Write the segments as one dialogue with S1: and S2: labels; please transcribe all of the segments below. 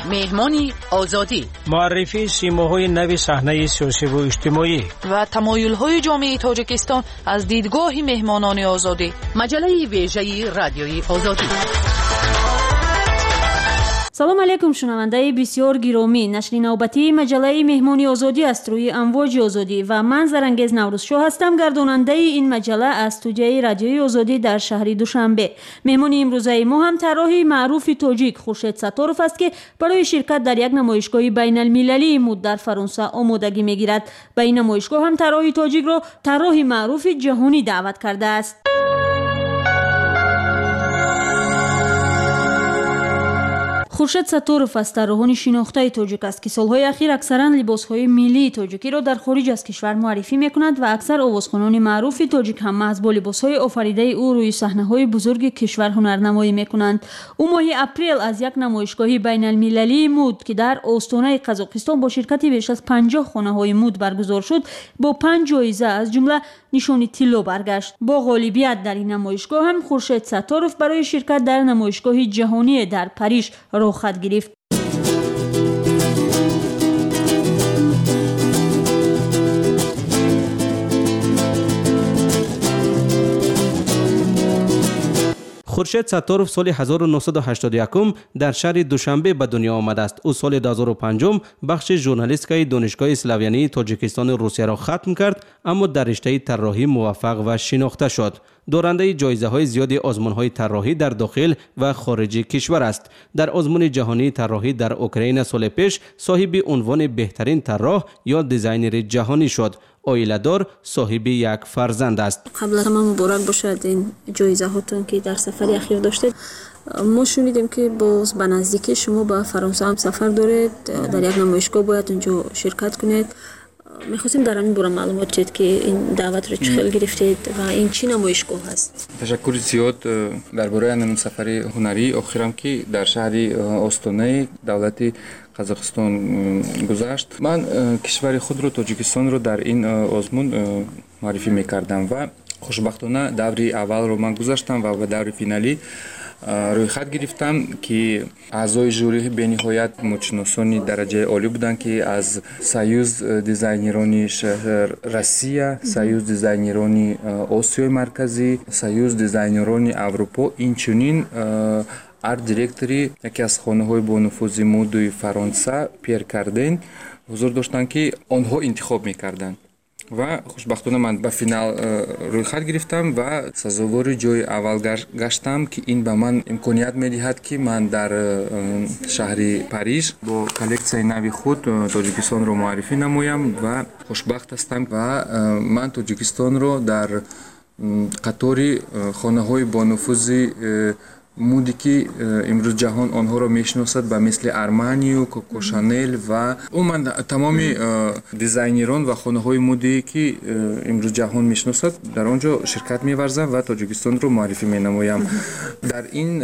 S1: مهمانی آزادی،
S2: معرفی سیماهای نو صحنه سیاسی و اجتماعی
S3: و تمایل‌های جامعه تاجیکستان از دیدگاه مهمانان آزادی.
S1: مجله ویژه رادیوی آزادی.
S4: سلام علیکم شنونده بسیار گرامی. نشر نوبتی مجله مهمانی آزادی است روی امواج آزادی و من زرنگز نوروزشو هستم، گرداننده این مجله از استودیوی رادیوی آزادی در شهر دوشنبه. مهمانی امروزه ما هم طراح معروف تاجیک خورشید ستاروف است که برای شرکت در یک نمایشگاه بین المللی مود در فرانسه آمادگی میگیرد. به این نمایشگاه هم طراح تاجیک را طراح معروف جهانی دعوت کرده است. خورشید ستاروف از طراحان شناخته تاجیک است که سالهای اخیر اکثرا لباسهای ملی تاجیکی را در خارج از کشور معرفی میکند و اکثر آوازخوانان معروف تاجیک هم از با لباسهای آفریده او روی صحنه‌های بزرگ کشور هنرنمایی میکنند. او ماه اپریل از یک نمایشگاه بین المللی مود که در آستانه قزاقستان با شرکت بیش از 50 خانه‌های مود برگزار شد با 5 جایزه از جمله نشان طلا برگشت. با غالبیت در این نمایشگاه هم خورشید ستاروف برای شرکت در نمایشگاه جهانی در پاریس خط گرفت.
S5: خورشید ستاروف سال 1981 در شهر دوشنبه به دنیا آمده است. او سال 2005 بخش ژورنالیستیک دانشگاه اسلاویانی تاجیکستان روسیه را ختم کرد، اما در رشته طراحی موفق و شناخته شد. دارنده جایزه‌های زیاد آزمون‌های طراحی در داخل و خارج کشور است. در آزمون جهانی طراحی در اوکراین سال پیش صاحب عنوان بهترین طراح یا دیزاینر جهانی شد. عائله‌دار، صاحب یک فرزند است.
S4: قبل از همه مبارک باشد این جایزه هاتون که در سفر اخیر داشتید. ما شنیدیم که باز به نزدیکی شما به فرانسه هم سفر دارید، در یک نمایشگاه باید اونجا شرکت کنید. می‌خواستیم در این باره معلومات بدید که این دعوت رو چه گرفتید و این چی نمایشگاه هست؟
S6: تشکر زیاد درباره این سفر هنری آخرام که در شهر آستانه دولت قزاقستان گذشت. من کشور خود رو تاجیکستان رو در این آزمون معرفی می‌کردم و خوشبختانه دوری اول رو من گذاشتم و به دور فینالی روی خط گرفتم که اعضای ژوری به نهایت متشناسانی درجه عالی بودند که از سایوز دیزاینرانی شهر روسیه، سایوز دیزاینرانی آسیای مرکزی، سایوز دیزاینرانی اروپا، اینچنین آرت دیرکتوری یکی از خانه‌های با نفوذ مدوی فرانسه پیر کاردن حضور داشتند که آنها انتخاب می‌کردند و خوشبختانه من به فینال روی خط گرفتم و سزاوار جای اول گشتم که این به من امکانیت می‌دهد که من در شهر پاریس با کلکسیای نوی خود تاجیکستان رو معرفی نمایم و خوشبخت هستم و من تاجیکستان رو در قطار خانه‌های با نفوذ مودی که امروز جهان آنها را میشناسد به مثل ارمانی و کوکو شانل و من تمام دیزاینران و خانه های مودی که امروز جهان میشناسد در آنجا شرکت می‌ورزم و تاجیکستان رو معرفی مینمایم. در این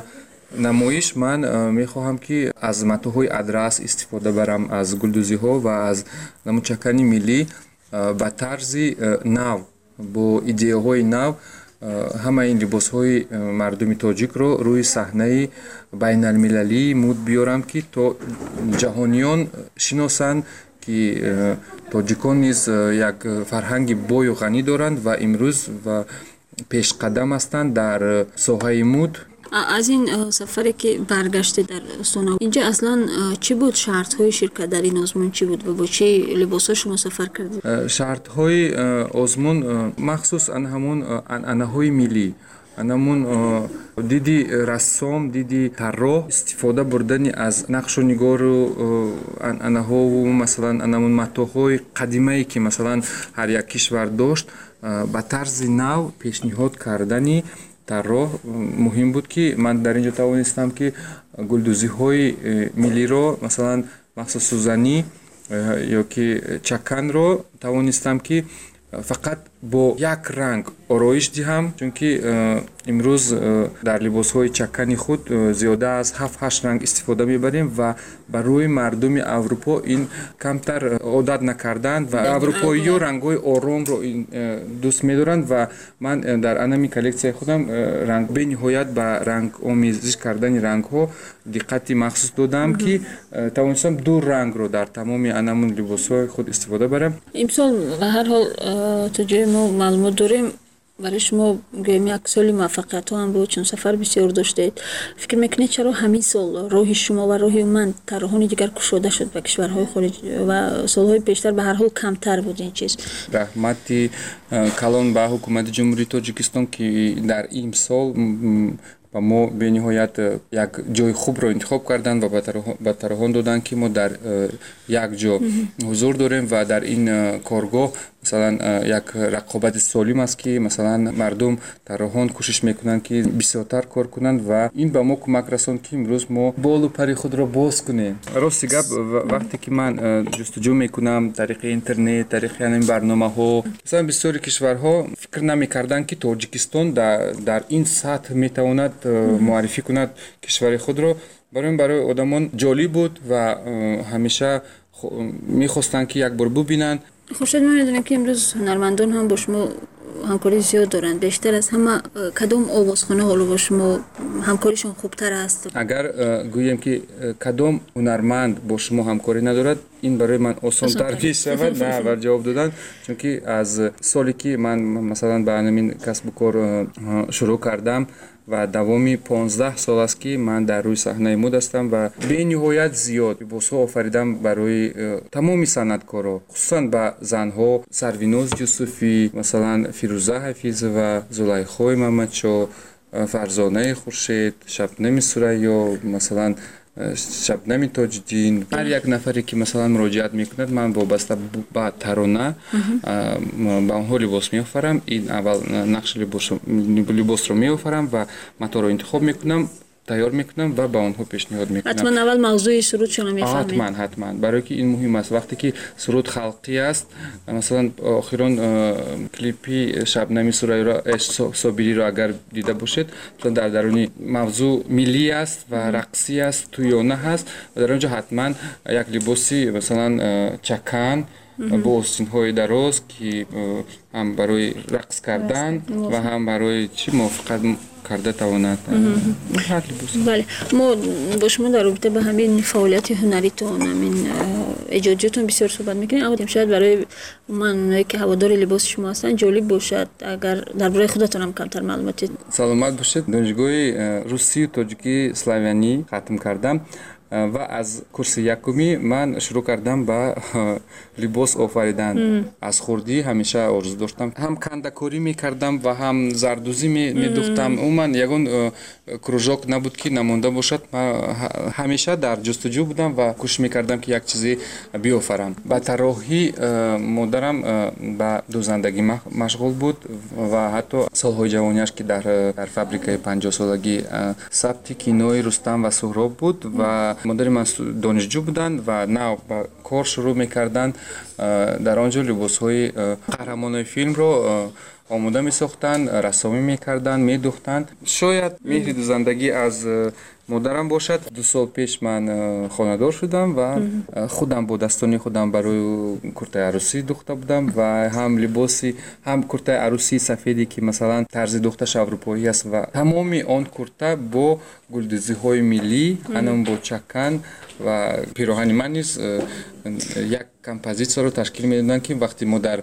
S6: نمایش من میخواهم که از متاح‌های ادرس استفاده برم، از گلدوزی‌ها و از نمودچکانی ملی به طرز نو با ایده‌های نو همه این لباس‌های مردمی تاجیک رو روی صحنه بین المللی مود بیارم که تا جهانیان شناسند که تاجیکان نیز یک فرهنگ بای و غنی دارند و امروز و پیش قدم هستند در ساحه مود.
S4: از این سفری که برگشته در آستانه اینجا اصلا چی بود؟ شرط‌های شرکت در این آزمون چی بود و با چه لباس‌ها شما سفر کردید؟
S6: شرط‌های آزمون مخصوص همون انعنه‌های ملی، همون دیدی رسام، دیدی طراح استفاده بردن از نقش و نگار و انعنه‌ها و مثلا همون متاح‌های قدیمی که مثلا هر یک کشور داشت به طرز نو پیشنهاد کردنی طراح مهم بود که من در اینجا توانستم که گلدوزی‌های ملی رو مثلا مخصوص سوزنی یا که چکن رو توانستم که فقط бо як ранг ороиш диҳам, чунки имрӯз дар либосҳои чаккани худ зиёда аз 7-8 ранг истифода мебарем ва барои мардуми Аврупо ин камтар одат накарданд ва аврупоиё рангҳои оромро дӯст медоранд ва ман дар анами коллексияи худам бениҳоят ба рангомезиш кардани рангҳо диққати махсус додам ки тавонистам ду рангро дар тамоми анамун либосҳои худ истифода барам.
S7: имсол ба ҳар ҳол то ҷои мо маълумот дорем برای شما گویم یک سال موفقیت ها هم بود، چون سفر بسیار داشتید. فکر میکنید چرا همین سال راه شما و راه من طرحان دیگر گشوده شد به کشورهای خارجی و سالهای پیشتر به هر حال کمتر بود این چیز؟
S6: رحمتی کلان به حکومت جمهوری تاجیکستان که در این سال و ما به نهایت یک جای خوب را انتخاب کردند و به طرحان دادند که ما در یک جا حضور داریم و در این کارگاه مثلا یک رقابت سالم است که مثلا مردم طرحان کوشش میکنند که بسیارتر کار کنند و این به ما کمک رساند که امروز ما بال و پر خود را باز کنیم. راستی گپ وقتی که من جستجو میکنم طریق اینترنت، طریق این برنامه‌ها، مثلا بسیاری کشورها فکر نمیکردند که تاجیکستان در این سطح میتواند معرفی کند کشور خود را. برای آدمان جالب بود و همیشه میخواستند که یک بار ببینند.
S7: خورشید ما میدونیم که امروز هنرمندان هم با شما همکاری زیاد دارند. بیشتر از همه کدام آوازخانه حالا با شما همکاریشون خوبتر است؟
S6: اگر گویم که کدام هنرمند با شما همکاری ندارد، این برای من آسان‌تر پیش شود نه بر جواب دادن، چون که از سالی که من مثلا به همین کسب و کار شروع کردم و دوامی 15 سال است که من در روی صحنه مد هستم و به نهایت زیاد لباس‌ها آفریدم برای تمامی صنعتکارا، خصوصا به زنها، سرویناز یوسفی، مثلا فیروزه حفیظ و زلیخا محمدشاه، فرزانه خورشید، شبنم ثریا، مثلا شبنم تاج‌الدین. هر یک نفری که مثلا مراجعت میکند من وابسته به ترانه به آنها لباس میآفرم. این اول نقش لباس رو میآفرم و متا رو انتخاب میکنم، تیار میکنم و به آنها پیشنهاد میکنم.
S7: حتما اول موضوع سرود شما میفهمید؟
S6: حتما برای که این مهم است. وقتی که سرود خلقی است، مثلا اخیرا کلیپی شبنم ثریا را عشق صابری را اگر دیده باشید، مثلا در درونی موضوع ملی است و رقصی است، تویانه هست و در اونجا حتما یک لباسی مثلا چکن با آستین‌های دراز که هم برای رقص کردن و هم برای چی موافقت کرده تواند.
S7: بله، ما با شما در رابطه به همین فعالیت هنریتون، همین ایجادیاتون بسیار صحبت میکنیم. اما شاید برای من که هوادار لباس شما هستن جالب باشد اگر درباره خودتون هم کمتر معلوماتی.
S6: سلامت باشید. دانشگاه روسی و تاجیکی اسلاویانی ختم کردم و از کورس یکمی من شروع کردم به لباس آفریدن. از خردی همیشه آرزو داشتم، هم کندکاری میکردم و هم زردوزی میدوختم. من یگان کروژاک نبود که نمانده باشد. من همیشه در جستجو بودم و کوشش میکردم که یک چیزی بیافرم. با طراحی مادرم به دوزندگی مشغول بود و حتی سالهای جوانیش که در فابریکه 50 سالگی ثبت کینوی رستم و سهراب بود و مادر من دانشجو بودند و نه با کار شروع میکردند. در آنجا لباس‌های قهرمانای فیلم رو آماده می‌ساختند، رسامی می‌کردند، می‌دوختند. شاید مهر دوزندگی از مادرم باشد. 2 سال پیش من خانه‌دار شدم و خودم با دستانی خودم برای کرته عروسی دوخته بودم و هم لباسی، هم کرته عروسی سفیدی که مثلا طرز دوختش اروپایی است و تمامی آن کرته با گلدوزی‌های ملی، هم با چکن و پیراهن من نیز یک کمپوزیسیون رو تشکیل میدادن که وقتی ما در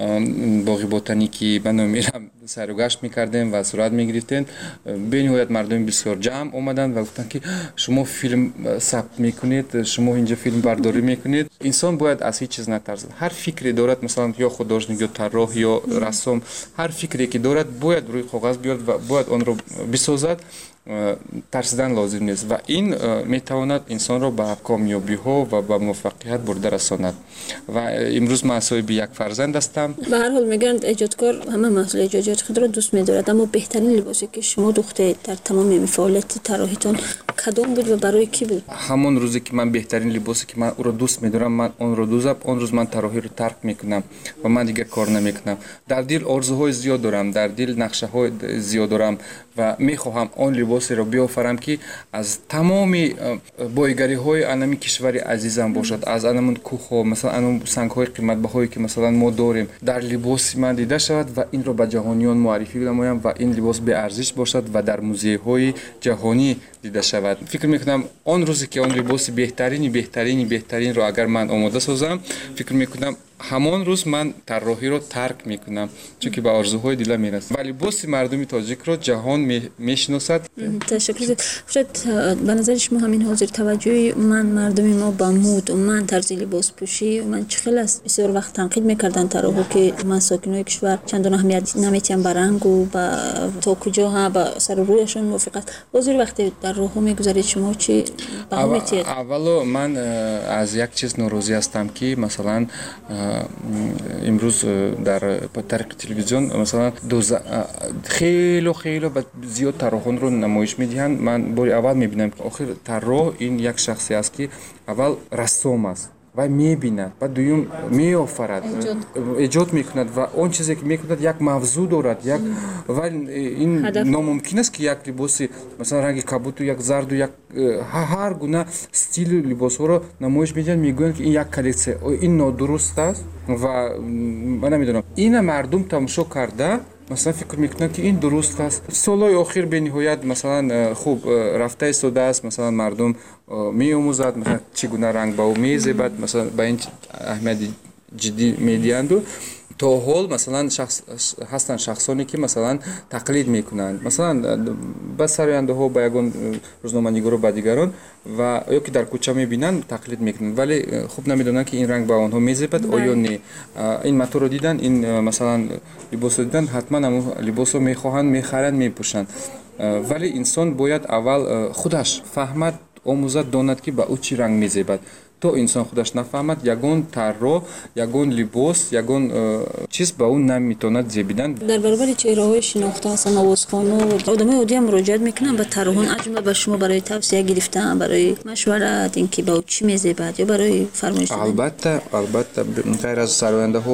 S6: باغ بوتانیکی بنامیرم سر و گشت میکردیم و صورت میگرفتیم، به نهایت مردم بسیار جمع اومدن و گفتن که شما فیلم ثبت میکنید، شما اینجا فیلم برداری میکنید. انسان باید از هیچ چیز نترسد. هر فکری دارد، مثلا یا خودداشتنی یا طراح یا رسام، هر فکری که دارد باید روی کاغذ بیارد و باید آن رو بسازد. ترسیدن لازم نیست و این میتواند انسان را به کامیابی ها و به موفقیت برده رساند. و امروز من صاحب یک فرزند هستم.
S7: به هر حال میگن ایجادکار همه محصول ایجادیات خود را دوست می‌دارد، اما بهترین لباسی که شما دوخته در تمام فعالیت طراحیتون кадом буд ва барои кӣ буд?
S6: ҳамон рӯзе ки ман беҳтарин либосе ки ман ӯро дӯст медорам, ман онро дӯзам, он рӯз ман тарроҳиро тарк мекунам ва ман дигар кор намекунам. Дар дил орзуҳои зиёд дорам, дар дил нақшаҳои зиёд дорам ва мехоҳам он либосеро биёфарам ки аз тамоми бойгариҳои анами кишвари азизам бошад, аз анамон кӯҳҳо, масалан анам сангҳои қиматбаҳое ки масалан мо дорем дар либоси ман дида шавад ва инро ба ҷаҳониён муаррифӣ намоям ва ин либос беарзиш бошад ва дар музеяҳои ҷаҳонӣ дида шавад. Фикр мекунам он рӯзе ки он либоси беҳтаринро агар ман омода созам, фикр мекунам ҳамон рӯз ман тарроҳиро тарк мекунам, чунки ба орзуҳои дила мерасам ва либоси мардуми тоҷикро ҷаҳон мешиносад.
S7: Ташаккур. Хушрат, ба назари шумо ҳамин ҳозир таваҷҷӯҳи мардуми мо ба муд, умуман тарзи либоспӯшӣ, умуман чӣ хел аст? Бисёр вақт танқид мекарданд тарроҳо ки умуман сокинои кишвар чандон аҳамият наметиҳанд ба рангу ба то куҷо ба сару рӯяшон мувофиқ аст. ҳозир вақте дар роҳҳо мегузаред, шумо чӣ баҳо метиҳед? Аввало
S6: ман аз як чиз норозӣ ҳастам ки масалан имрӯз дар тариқи телевизион масалан хело зиёд тарроҳонро намоиш медиҳанд. Ман бори аввал мебинам ки охир тарроҳ ин як шахсе аст ки аввал рассом аст ва мебинад ва дуюм меофарад, эҷод мекунад ва он чизе ки мекунад як мавзӯъ дорад, ва ин номумкин аст ки як либоси масалан ранги кабуту як зарду як ҳар гуна стили либосҳоро намоиш медиҳанд, мегӯянд ки ин як коллексия, ин нодуруст аст ва ман намедонам ина мардум тамошо карда масалан фикр мекунанд ки ин дуруст аст. Солҳои охир бениҳоят масалан хуб рафта истодааст, масалан мардум меомӯзад масалан чӣ гуна ранг ба ӯ мезебад, масалан ба ин аҳамияти ҷиддӣ медиҳанду то ҳол масалан ҳастанд шахсоне ки масалан тақлид мекунанд, масалан ба сарояндаҳо, ба ягон рӯзноманигоро, ба дигарон ва ё ки дар кӯча мебинанд тақлид мекунанд, вале хуб намедонанд ки ин ранг ба онҳо мезебад оё не. Ин матоъро дидан, ин масалан либосро дидан, ҳатман ҳамон либосро мехоҳанд, мехаранд, мепӯшанд, вале инсон бояд аввал худаш фаҳмад, омӯзад, донад ки ба ӯ чӣ ранг мезебад. То инсон худаш нафаҳмад, ягон тарроҳ, ягон либос, ягон чиз ба ӯ наметавонад зебидан. Дар баробари чеҳраҳои шинохта ҳастан овозхону одамои оддиам муроҷиат мекунанд ба тарроҳон, аз ҷумла ба шумо барои тавсия гирифтан, барои машварат, ин ки ба ӯ чӣ мезебад ё барои фармоиш додан? Албатта ғайр аз сарояндаҳо,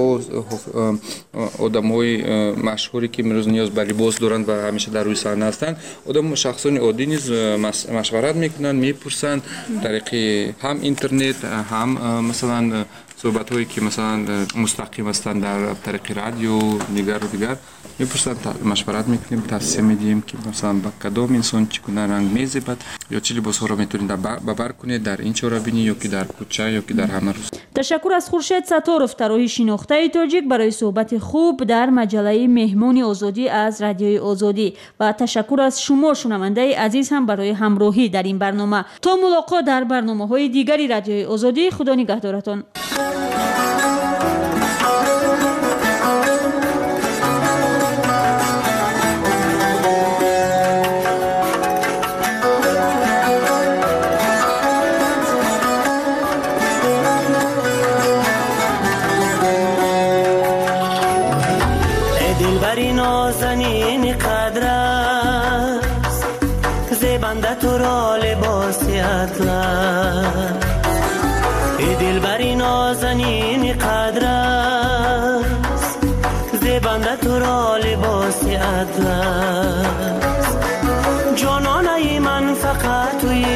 S6: одамҳои машҳуре ки имрӯз ниёз ба либос доранд ва ҳамеша дар рӯи саҳна ҳастанд, шахсони оддӣ низ машварат мекунанд, мепурсанд тариқи ҳам интернет, ҳам масалан суҳбатҳое ки масалан мустақим ҳастанд дар тариқи радио, дигару дигар мепурсанд, машварат мекунем, тавсия медиҳем ки масалан ба кадом инсон чӣ гуна ранг мезебад ё чӣ либосҳоро метавонед ба бар кунед дар ин чорабинӣ ё ки дар кӯча ё ки дар ҳама рӯз.
S4: ташаккур аз Хуршед Саторов, тарроҳи шинохтаи тоҷик, барои суҳбати хуб дар маҷаллаи Меҳмони озодӣ аз Радиои Озодӣ ва ташаккур аз шумо шунавандаи азиз ҳам барои ҳамроҳӣ дар ин барнома. То мулоқот дар барномаҳои дигари Радиои Озодӣ, худо нигаҳдоратон.
S8: دلبری نازنین قدر است، زیبنده تو را لباسی اطلس. دلبری نازنین قدر است، زیبنده تو را لباسی اطلس. جانانه من فقط توی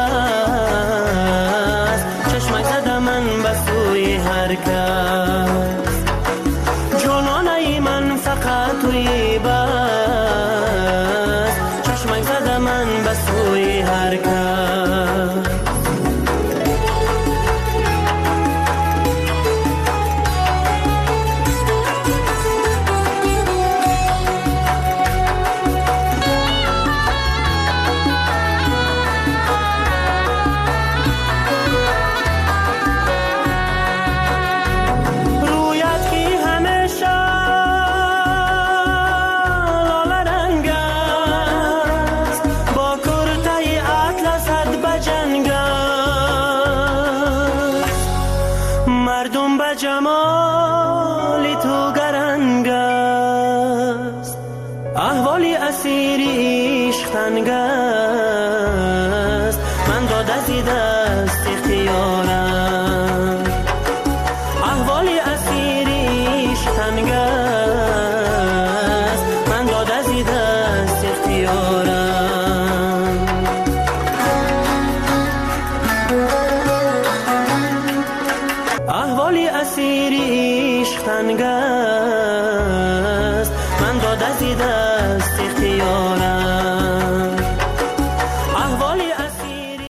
S8: بس، چشمک زده من به سوی هر کس. جانانه من فقط توی بس، چشمک زده من به سوی هر کس. از دست اختیارم احوال اسیر عشق تنگ است من داد از دست اختیارم احوال اسیر عشق تنگ